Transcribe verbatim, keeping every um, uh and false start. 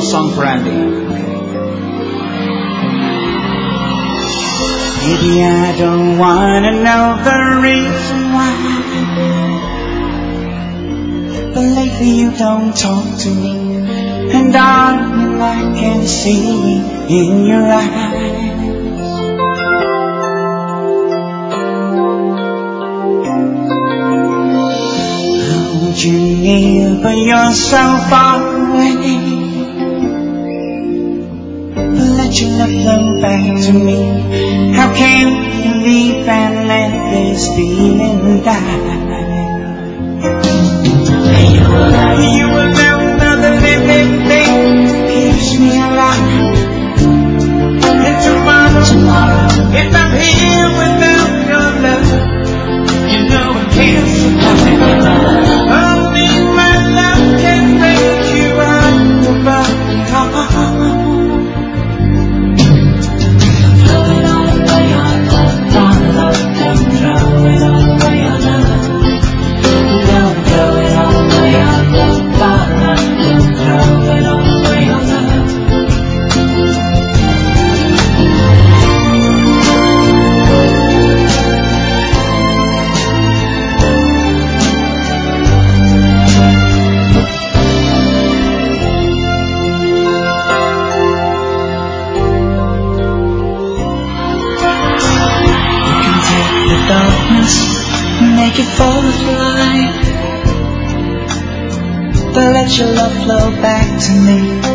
song for Andy. Maybe I don't wanna know the reason why, but lately you don't talk to me, and darling, I can see in your eyes. I want you near, but you're so far away. Let your love flow back to me. How can you leave and let this feeling die? You alone, you alone are the living thing that keeps me alive. And tomorrow, tomorrow, if I'm here without your love, you know I can't survive. Only my love can break you out of my heart. Make it fall fly, but let your love flow back to me.